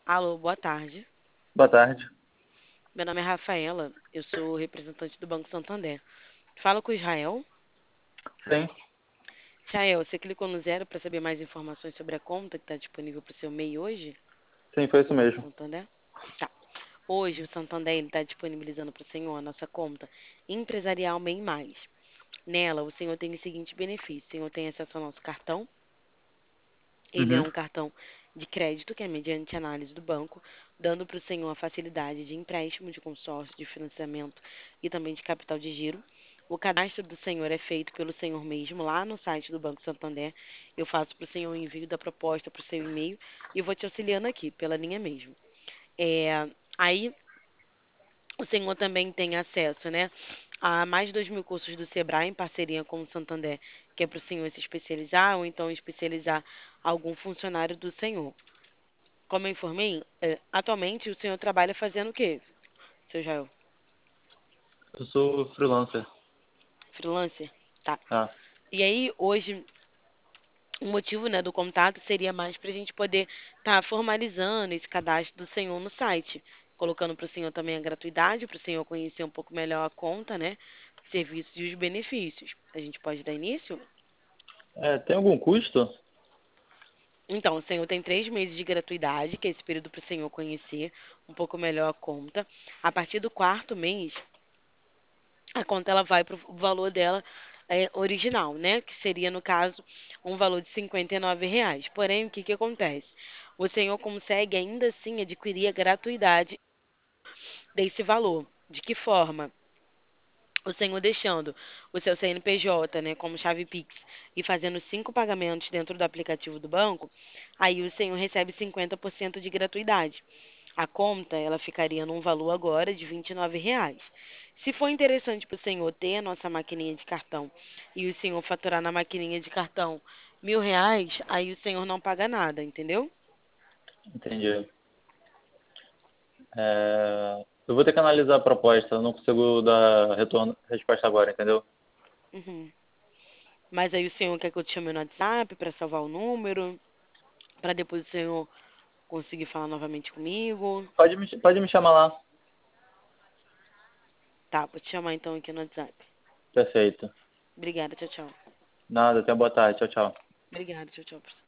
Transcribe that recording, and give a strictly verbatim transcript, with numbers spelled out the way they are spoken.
Alô, boa tarde. Boa tarde. Meu nome é Rafaela, eu sou representante do Banco Santander. Falo com o Israel. Sim, Israel, você clicou no zero para saber mais informações sobre a conta que está disponível para o seu M E I hoje, sim, foi no isso Banco mesmo. Santander? Tá. Hoje o Santander está disponibilizando para o senhor a nossa conta empresarial M E I Mais. Nela, o senhor tem o seguinte benefício: o senhor tem acesso ao nosso cartão. Ele é Uhum, um cartão de crédito que é mediante análise do banco, dando para o senhor a facilidade de empréstimo, de consórcio, de financiamento e também de capital de giro. O cadastro do senhor é feito pelo senhor mesmo lá no site do Banco Santander. Eu faço para o senhor o envio da proposta para o seu e-mail e vou te auxiliando aqui pela linha mesmo. É, aí o senhor também tem acesso, né, a mais de dois mil cursos do Sebrae em parceria com o Santander, que é para o senhor se especializar ou então especializar algum funcionário do senhor. Como eu informei, é, atualmente o senhor trabalha fazendo o quê, seu Jael? eu sou freelancer. Freelancer? Tá. Ah, E aí, hoje, o motivo, né, do contato seria mais para a gente poder estar formalizando esse cadastro do senhor no site, colocando para o senhor também a gratuidade, para o senhor conhecer um pouco melhor a conta, né, serviços e os benefícios. A gente pode dar início? é, tem algum custo? Então, o senhor tem três meses de gratuidade, que é esse período para o senhor conhecer um pouco melhor a conta. A partir do quarto mês, a conta ela vai para o valor dela é, original, né? Que seria, no caso, um valor de cinquenta e nove reais. Porém, o que que acontece? O senhor consegue ainda assim adquirir a gratuidade desse valor. De que forma? O senhor deixando o seu C N P J, né, como chave Pix e fazendo cinco pagamentos dentro do aplicativo do banco, aí o senhor recebe cinquenta por cento de gratuidade. A conta, ela ficaria num valor agora de vinte e nove reais. Se for interessante para o senhor ter a nossa maquininha de cartão e o senhor faturar na maquininha de cartão mil reais, aí o senhor não paga nada, entendeu? Entendi. É, eu vou ter que analisar a proposta, eu não consigo dar retorno, resposta agora, entendeu? Uhum. Mas aí o senhor quer que eu te chame no WhatsApp para salvar o número, para depois o senhor conseguir falar novamente comigo? Pode me, pode me chamar lá. Tá, vou te chamar então aqui no WhatsApp. Perfeito. Obrigada, tchau, tchau. Nada, tenha boa tarde. Tchau, tchau. Obrigada, tchau, tchau.